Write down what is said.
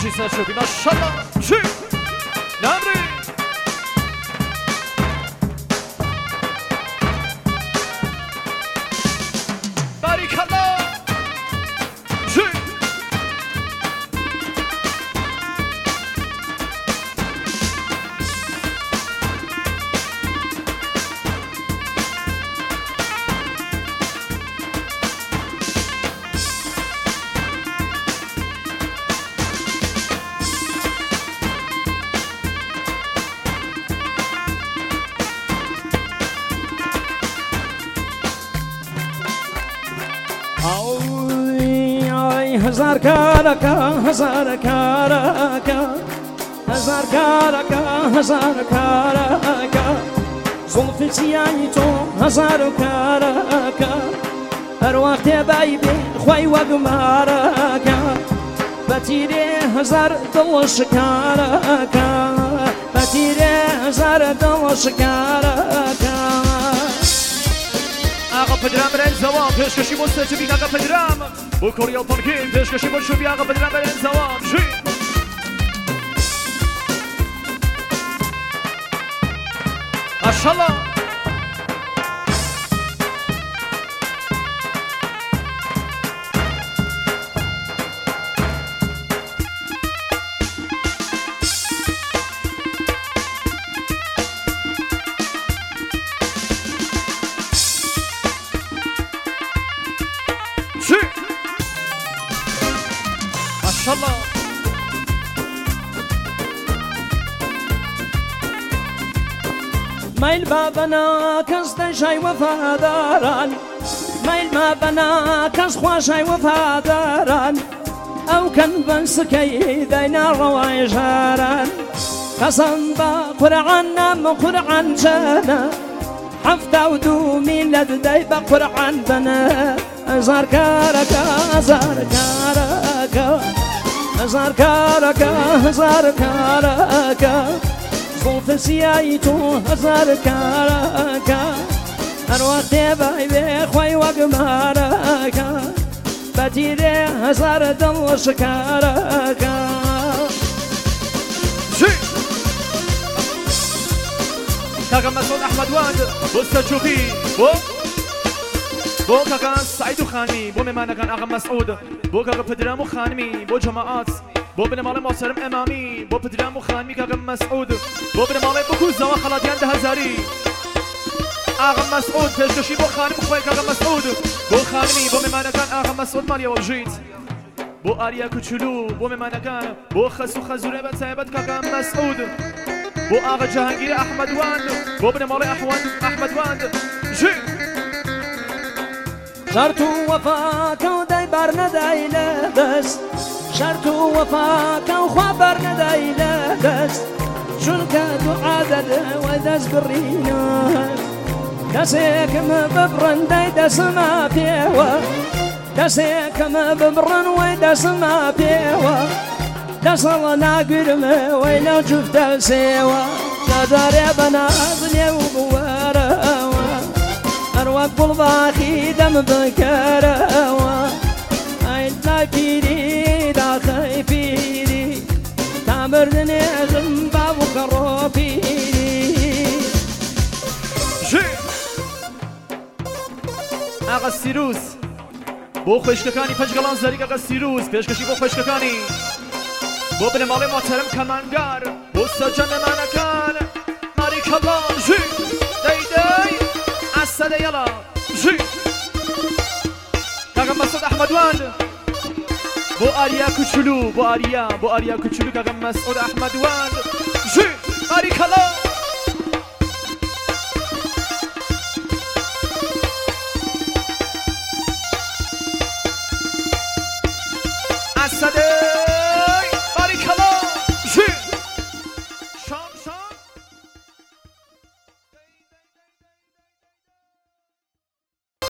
باجی سر شدی ماشالله چی نمری باریکالله چی هزار كاركا هزار كاركا هزار كاركا هزار كاركا زلف سيايتو هزار كاركا أروقت بايبي خوي وقماركا بتيري هزار دلش كاركا بتيري هزار دلش كاركا آقا پدرم برن زوام پیشکشی مستجبی آقا پدرم بو کوریا پانکین پیشکشی مستجبی آقا پدرم برن زوام جی ماشالله ماشالله ميل بابنا كست شاي وفاداران ميل ما بنا كس خواشاي وفاداران او كان بنسكي دينا رواي جاران قسم بقرعنا مقرعن جانا حفتا ودومي لدي بقرعن بنا ازار كاركا ازار كاركا ازار كاركا ازار كاركا زلف سيايتو ازار كاركا اروقت بايبي خوي وقماركا بتيري ازار دلش كاركا كاكا مسعود احمد واند بستجوبي بو كاكا سعيد خانمي بو ممانا كان اغا مسعود بو كاكا پدرام خانمي بو جماعات بو بن مال محترم امامي بو پدرام خانمي كاكا مسعود بو بن مال بكوزا وخلاتيان ده هزاري اغا مسعود پیشکشی بو خانم خوي كاكا مسعود بو خانمي بو ممانا كان اغا مسعود ماليا وبجيت بو آريا كوچلو بو ممانا كان بو خسو خزوره بتايبت كاكا مسعود بو آغا جهانگیر احمد واند بو ابن مال احمد واند جي شرط وفاك وداي برنا دايلا بس شرط وفاك وخبر ندايلا بس شنك تعادد وداس برينا داسيك مببرن داي داس ما بيوا داسيك مببرن ويداس ما بيوا داسلنا قرم ويلو جفت سوا شداري بنازلي وبوارا أروق بالباخي دم بكروا أنت فيري داخل فيري تامردني غنبا وكروبيري آقا سیروس بو خوشککانی پشگلان زریق آقا سیروس پیشکشی بو خوشککانی بو بن مال محترم کمانگار بو سجن منکان باریکالله جی دی دی اسد یلا جی کاکا مسعود احمد واند بو آریا کوچولو بو آریا کوچولو کاکا مسعود احمد واند جی باریکالله